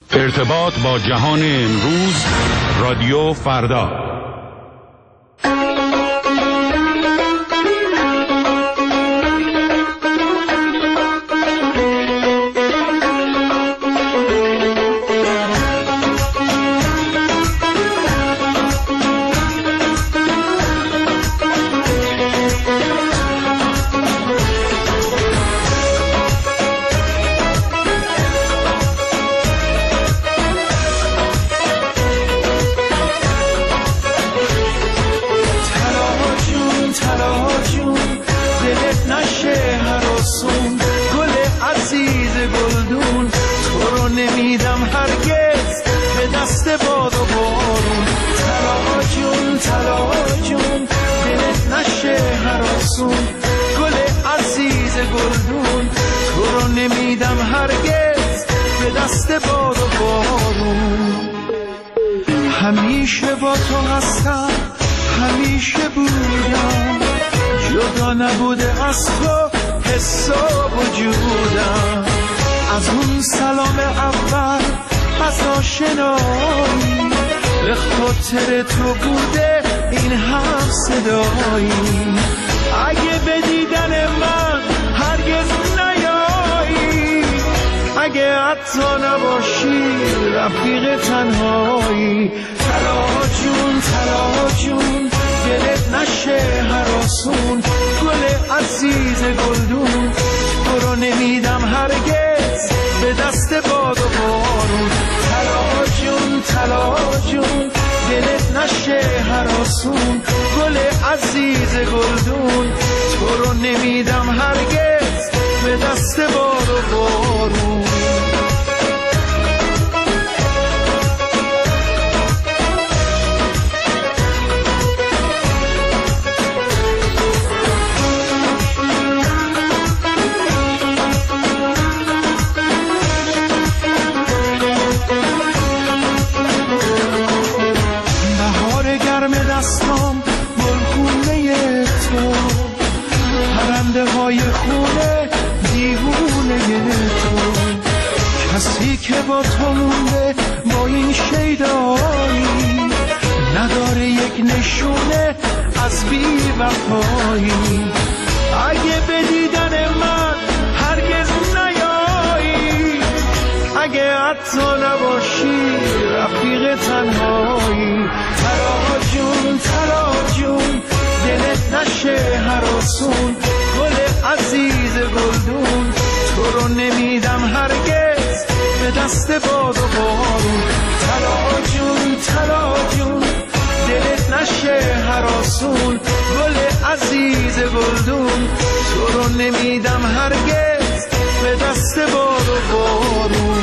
ارتباط با جهان امروز، رادیو فردا. همیشه با تو هستم، همیشه بودم، جدا نبوده از تو حس و وجودم. از اون سلام اول، از آشنایی، به خاطر تو بوده این هم صدایی. اگه به دیدن من هرگز نیایی، اگه حتی نباشی رفیق تنهایی. طلا جون دلت نشه هراسون، گل عزیز گلدون تو رو نمیدم هرگز به دست باد و بارون. طلا جون دلت نشه هراسون، گل عزیز گلدون تو رو نمیدم هرگز به دست باد و بارون. که با تو مونده با این شیدایی، نداره یک نشونه از بی وفایی. اگه به دیدن من هرگز نیایی، اگه حتی نباشی رفیق تنهایی. طلا جون دلت نشه هراسون، گل عزیز گلدون تو رو نمیدم هرگز به دست باد و بارون. طلا جون دلت نشه هراسون، گل عزیز گلدون تو رو نمیدم هرگز به دست باد و بارون.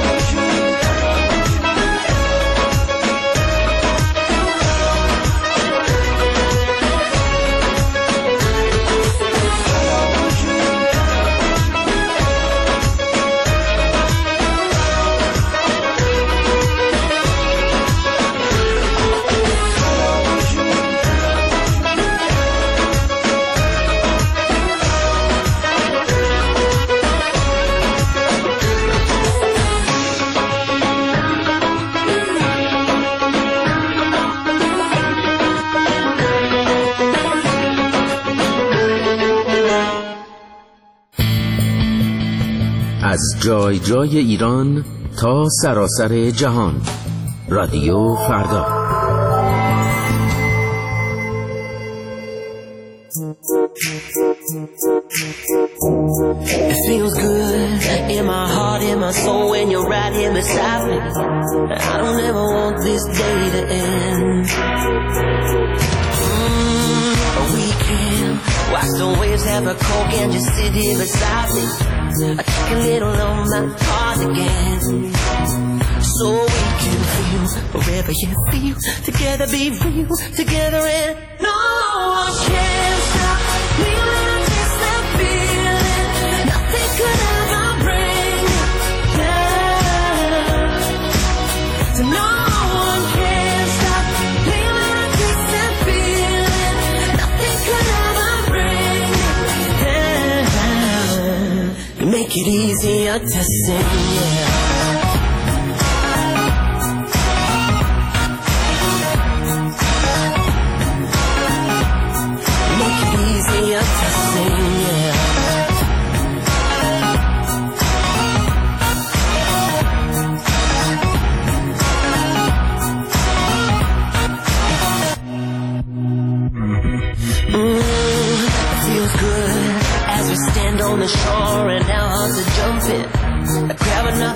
از جای جای ایران تا سراسر جهان، رادیو فردا. It feels good in my heart, in my soul when you're right here beside me. I don't ever want this day to end. We can watch the waves, have a coke and just sit here beside me. I take a little of my heart again, so we can feel wherever you feel. Together be real, together and no one can stop me when I taste that feeling. Nothing could ever bring me down. So no one can stop me when I taste that feeling. Nothing could ever bring me down. You make it easier to sing, yeah.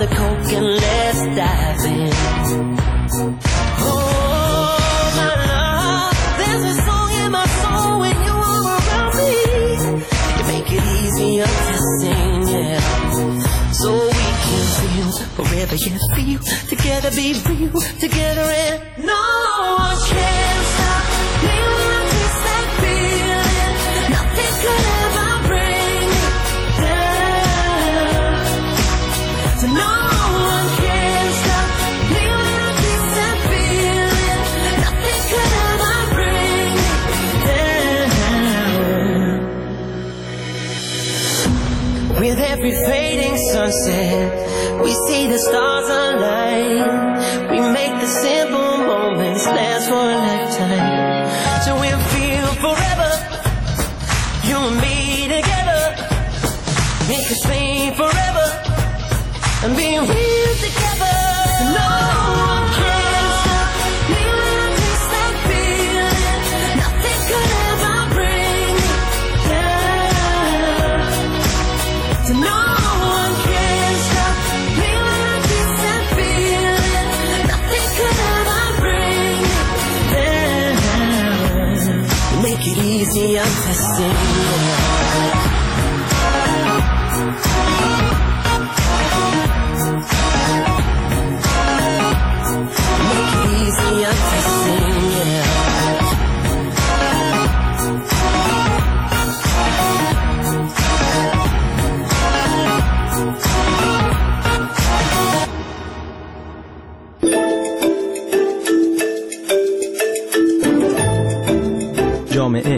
the coke and let's dive in. Oh, my love, there's a song in my soul when you are around me. You make it easier to sing, yeah. So we can feel forever, yet feel together, be real together, and no one can stop me when I taste that feeling. Nothing could ever bring me down. So no one can stop me when I taste that feeling. Nothing could ever bring me down. With every fading sunset, we see the stars align. We make the simple moments last for a lifetime. So we'll feel forever, you and me together. Make us fade forever and be real together. No one can stop me when I taste that feeling. Nothing could ever bring me down. So no one can stop me when I taste that feeling. Nothing could ever bring me down. Make it easier to sing. Make it easier to sing, yeah. جامعه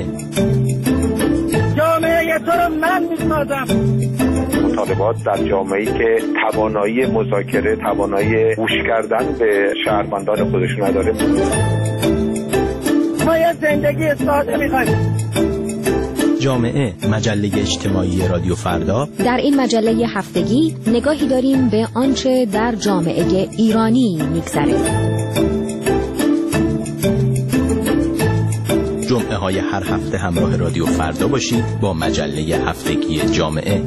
تو رو من میسازم. مطالبات در جامعه‌ای که توانایی مذاکره، توانایی گوش کردن به شهروندان خودشون نداره. ما یه زندگی ساده می‌خوایم. جامعه، مجله اجتماعی رادیو فردا. در این مجله هفتگی نگاهی داریم به آنچه در جامعه ایرانی می‌گذره. جمعه های هر هفته همراه رادیو فردا باشید با مجله هفتگی جامعه.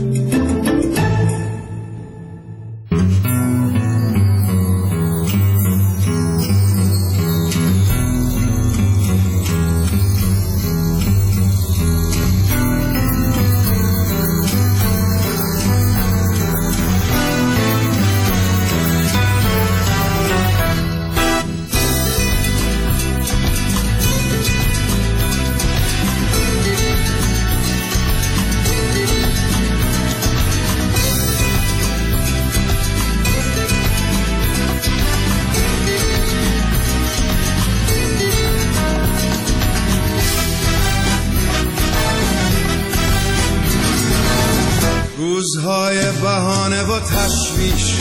روزهای بهانه و تشویش،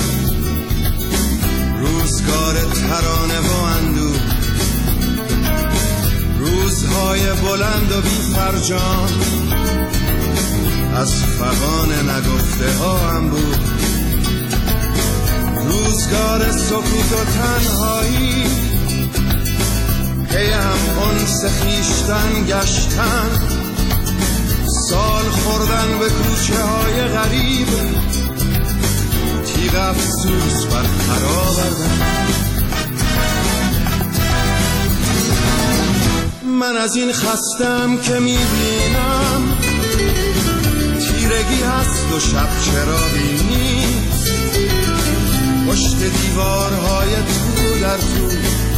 روزگار ترانه و اندوه، روزهای بلند و بی فرجام، از فغان نگفته ها هم بود. روزگار سکوت و تنهایی، پی هم انس خویشتن گشتن، سال خوردن به کوچه های غریب، تیغ افسوس بر خر آوردن. من از این خستم که میبینم تیرگی هست و شب چراغی نیست، پشت دیوارهای تو در تو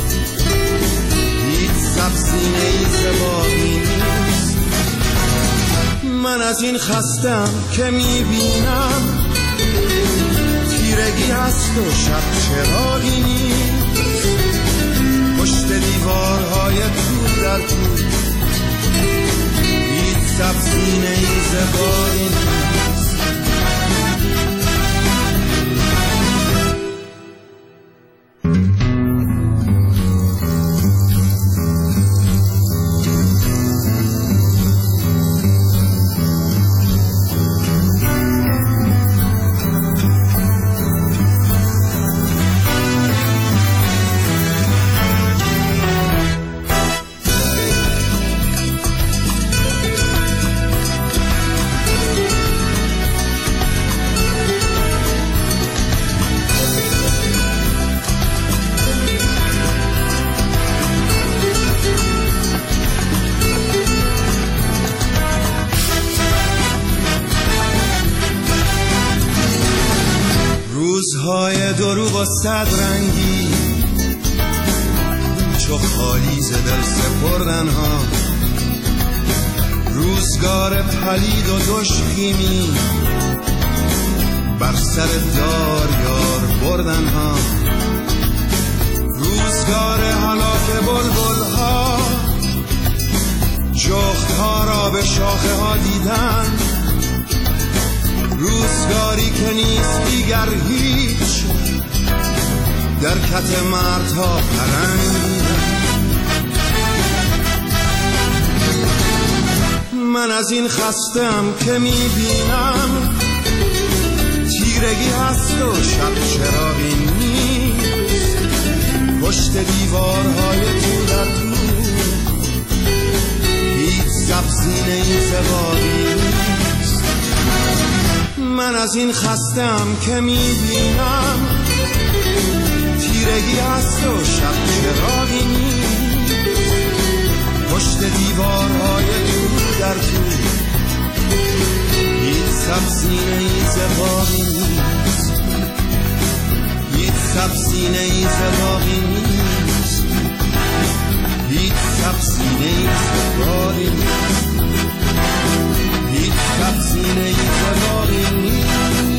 هیچ سبزینه‌ای زبانی نیست. من از این خستم که میبینم تیرگی هست و شب چراغی نیست، پشت دیوارهای تو در تو هیچ سبزینه‌ای زبانی نیست. های دروغ و صد رنگی، چو خالی ز دل سپردن ها، روزگار پلید و دشخیمی، بر سر دار یار بردن ها، روزگار هلاک بلبل ها، جغد ها را به شاخه ها دیدن، روزگاری که نیست دیگر هیچ، در کت مردها پرنگ. من از این خستم که میبینم تیرگی هست و شب چراغی نیست، پشت دیوارهای تو در تو هیچ سبزینه این زبانی نیست. من از این خستم که میبینم تیرگی هست و شب چراغی نیست، پشت دیوارهای تو در تو هیچ سبزینه ای زبانی نیست، هیچ سبزینه ای زبانی نیست، هیچ سبزینه ای زبانی نیست، هیچ سبزینه ای زبانی نیست.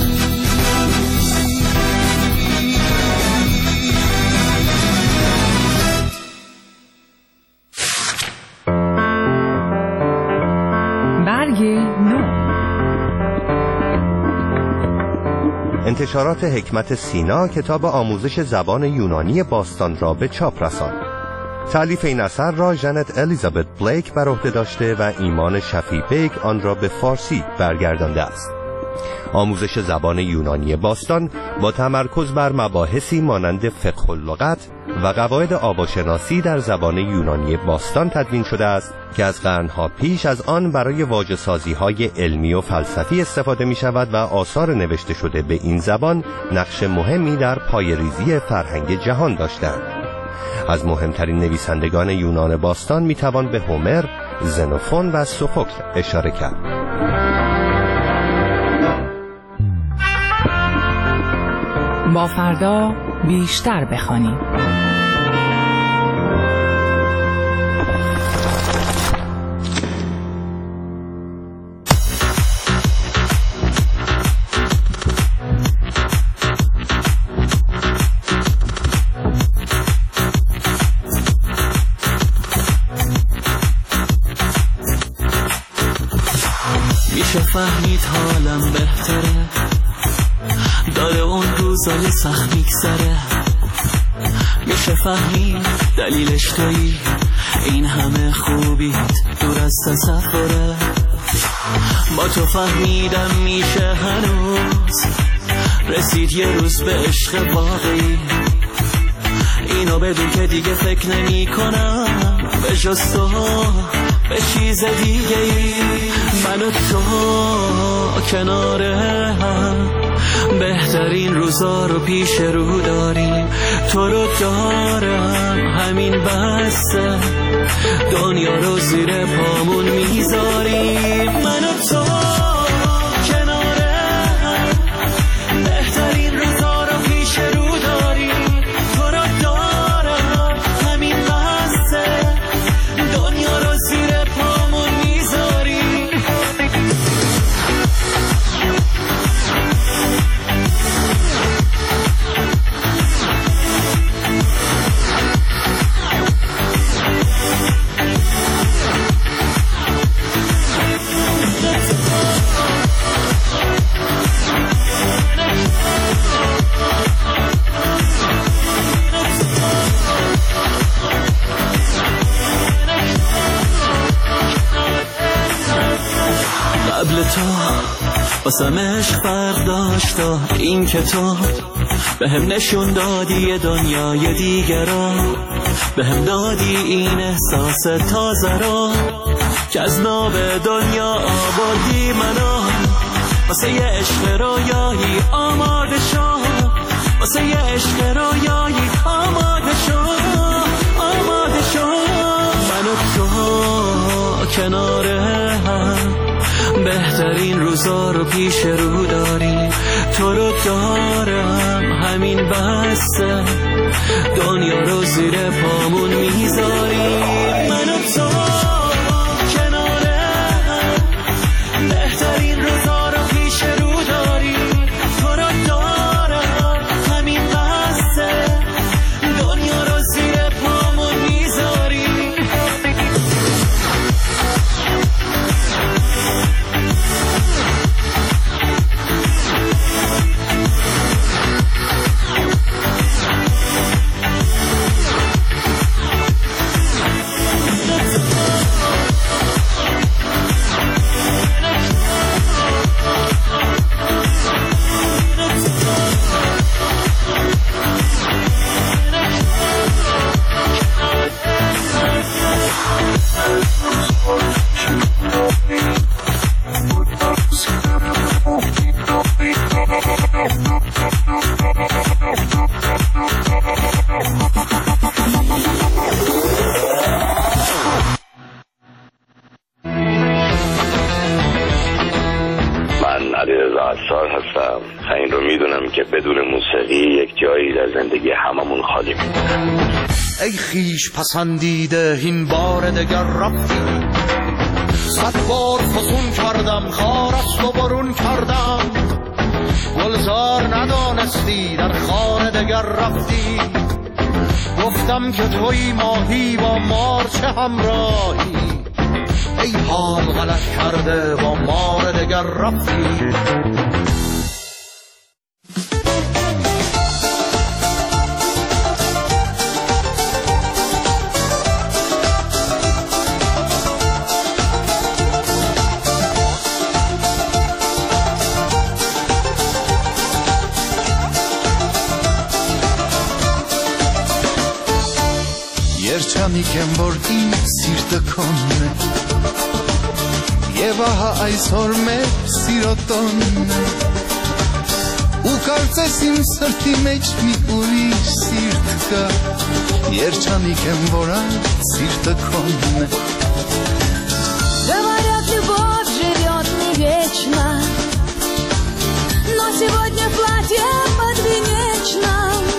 انتشارات حکمت سینا کتاب آموزش زبان یونانی باستان را به چاپ رساند. تألیف این اثر را ژنت الیزابت بلیک بر عهده داشته و ایمان شفیع بیگ آن را به فارسی برگردانده است. آموزش زبان یونانی باستان با تمرکز بر مباحثی مانند فقه اللغت و قواعد آواشناسی در زبان یونانی باستان تدوین شده است که از قرنها پیش از آن برای واژه‌سازی‌های علمی و فلسفی استفاده می‌شود و آثار نوشته شده به این زبان نقش مهمی در پایه‌ریزی فرهنگ جهان داشتند. از مهمترین نویسندگان یونان باستان می‌توان به هومر، زنوفون و سوفوکل اشاره کرد. با فردا بیشتر بخوانیم. میشه فهمید حالم بهتره، داره اون روزای سخت میگذره، میشه فهمید دلیلش تویی، این همه خوبیت دور از تصوره، با تو فهمیدم میشه هنوز رسید یه روز به عشق واقعی، اینو بدون که دیگه فکر نمی کنم به جز تو به چیز دیگه ای، من و تو کنار هم بهترین روزا رو پیش رو داریم، تو رو دارم همین بسته، دنیا رو زیر پامون میذاریم، من و تو کنار هم بهترین روزا رو پیش رو داریم، تو رو دارم همین بسته، دنیا رو زیر پامون میذاریم. قبل تو واسم عشق فرق داشتا، این که تو به هم نشون دادی دنیای دیگر رو، به هم دادی این احساس تازه رو که از ناب دنیا آوردی منو، واسه یه عشق رویایی آماده شو، واسه یه عشق رویایی آماده شو، آماده شو، من و تو کنار هم بهترین روزا رو پیش رو داری، تو رو دارم همین بسته، دنیا رو زیر پامون میذاری. من و تو کنارم بهترین روزا رو پیش رو داری، تو رو دارم همین بسته، دنیا رو زیر پامون میذاری. این رو میدونم که بدون موسیقی یک جایی در زندگی هممون خالی میمونه. ای خیش پسندیده این بار دگر رفتی، 100 بار فسون کردم خار است و برون کردم، گلزار ندانستی در خار دگر رفتی، گفتم که توی ماهی با مار چه همراهی، ای حال غلط کرده با مار دگر رفتی. Yerçamiken bordim sirte konne, Yevaha ay sorme sirotonne, U karcesim srti meç mi urish sirtka, Yerçamiken boran sirte konne. Говорят, любовь живет не вечно, но сегодня платье подвенечно.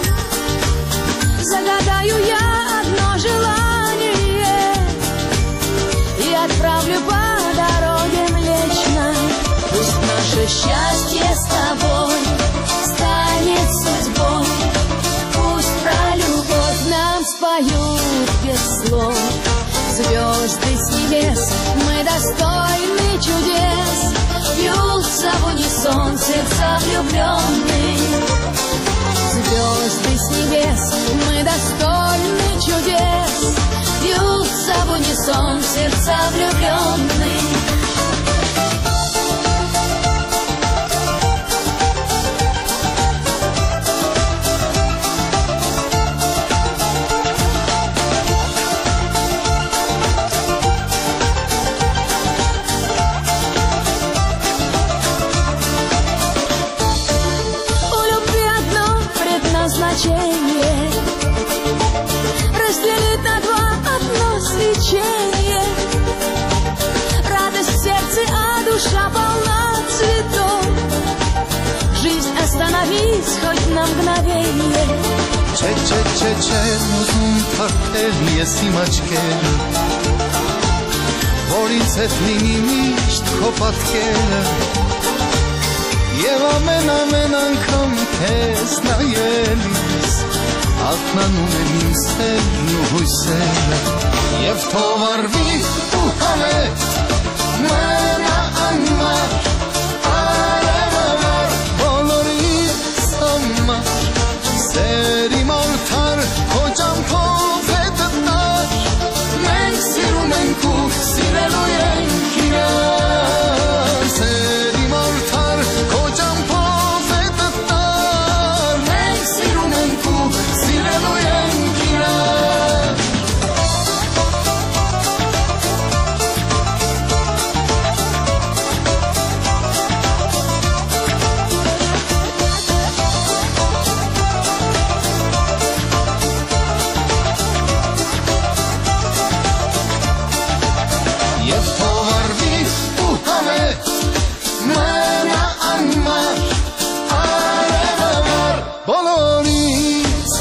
Загадаю я одно желание и отправлю по дороге Млечной. Пусть наше счастье с тобой станет судьбой, пусть про любовь нам споют без слов. Звезды с небес, мы достойны чудес, бьются в унисон сердца влюбленных. Звезды с небес, мы достойны чудес, бьются в унисон сердца влюбленных. Разделить на два одно свечение, радость в сердце, а душа полна цветов. Жизнь остановись хоть на мгновение. Че uzun tartel yesim açker, Vorin setnini misht kopatker, Եվ ամեն անգամ քեզ նայելիս Ակնանում եմ իմ սերն ու հույսերը Եվ թող արվի ու համետ մնա անմար Արևամար բոլորիս համար Սեր իմ արդար քո ճամփով է դտար Մենք սիրում ենք ու սիրելու ենք իրար Սեր իմ արդար քո ճամփով է դտար Մենք սիրում ենք ու սիրելու ենք իրար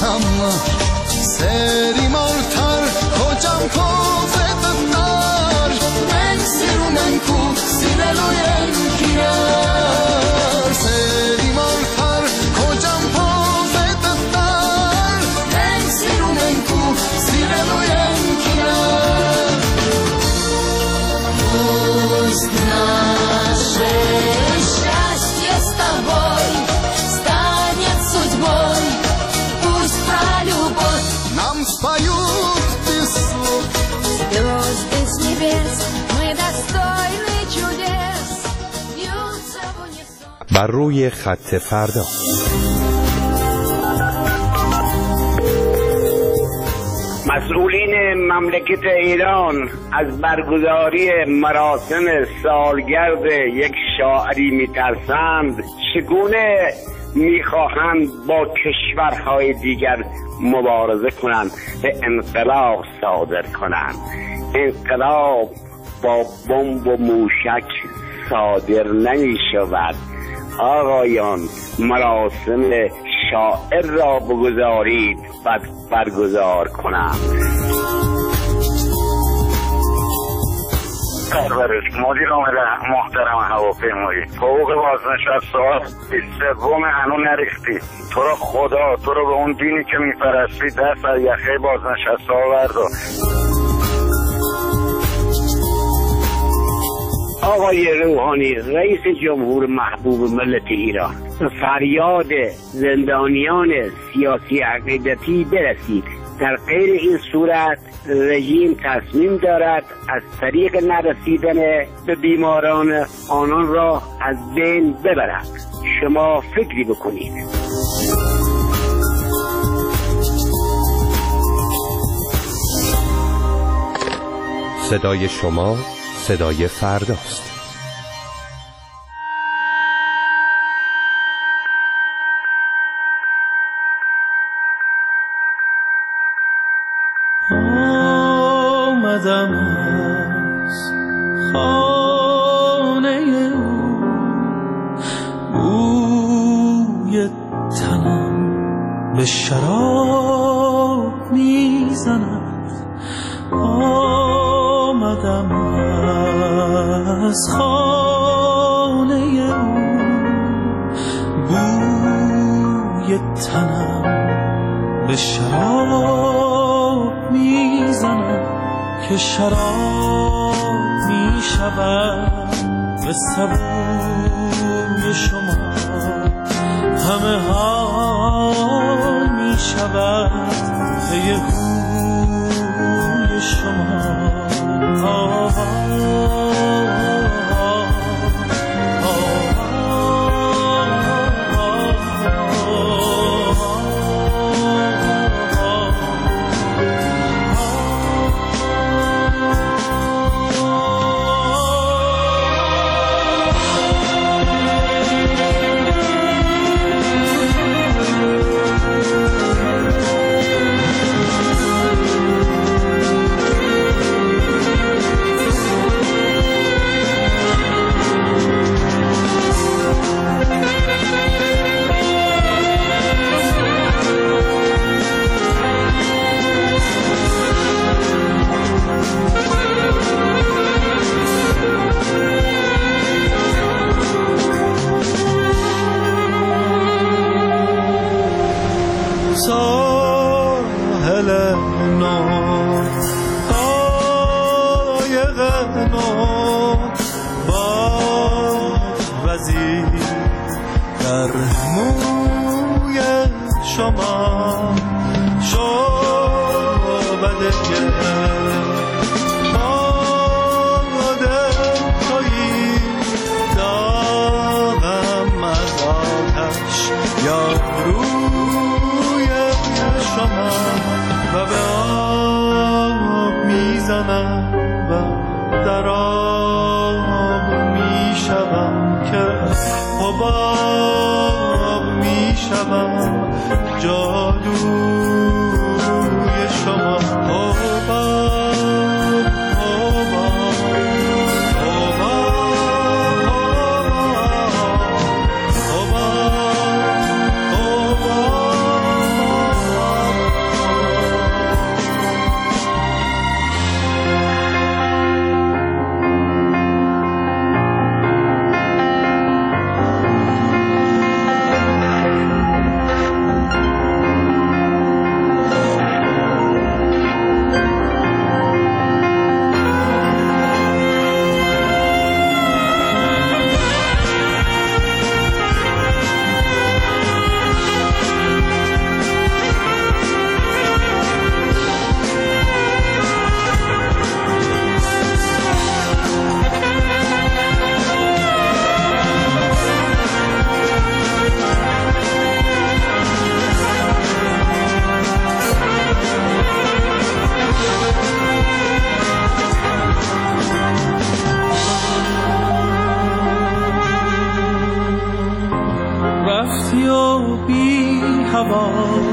samma seri mortar kocam kozetnar men sirunen ku sireloyen kinar seri mortar kocam kozetnar men sirunen ku sireloyen kinar pust nasze счастье с тобой станет судьбой. Пусть про любовь нам споют без слов звезды с небес. Мы достойны чудес. Бьются в унисон. بر روی خط فردا. مسئولین مملکت ایران از برگزاری مراسم سالگرد یک شاعری میترسند، چگونه میخواهند با کشورهای دیگر مبارزه کنند و انقلاب صادر کنند. انقلاب با بمب و موشک صادر نمی شود. آقایان، مراسم شاعر را بگذارید و برگزار کنند. پرورش مدیر عامل محترم هواپیمایی، حقوق بازنشسته‌ها 23 هنوز نریختی. تو رو خدا، تو رو به اون دینی که میپرستی دست از یخه بازنشسته‌ها بردار. آقای روحانی، رئیس جمهور محبوب ملت ایران، فریاد زندانیان سیاسی عقیدتی برسید. در غیر این صورت رژیم تصمیم دارد از طریق نرسیدن به بیماران آنان را از بین ببرد. شما فکری بکنید. صدای شما صدای فرداست. آمدم از خانه بوی تنم به شراب میزند. آمدم از خانه بوی تنم به شراب میزند که شراب میشود به سبوی شما. همه حال میشود به هوی شما. جادوی شما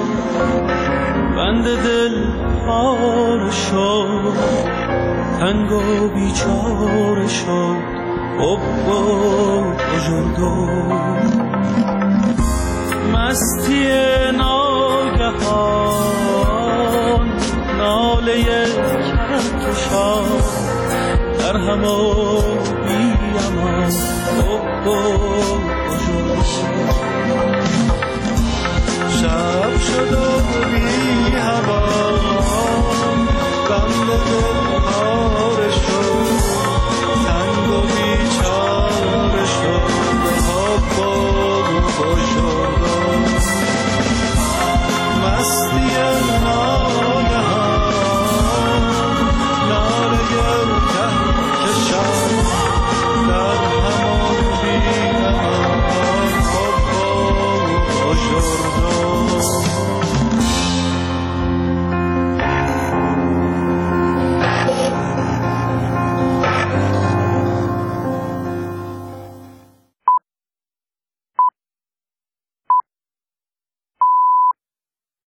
بند دل پاره شد تنگ و بیچاره شد حب و بزرگو مستی ناگهان ناله کهکشان در هم و بی امان حب و بزرگو شب شد و بی هوا بند دل پاره شد تنگ و بیچاره شد حب و بزرگو مستی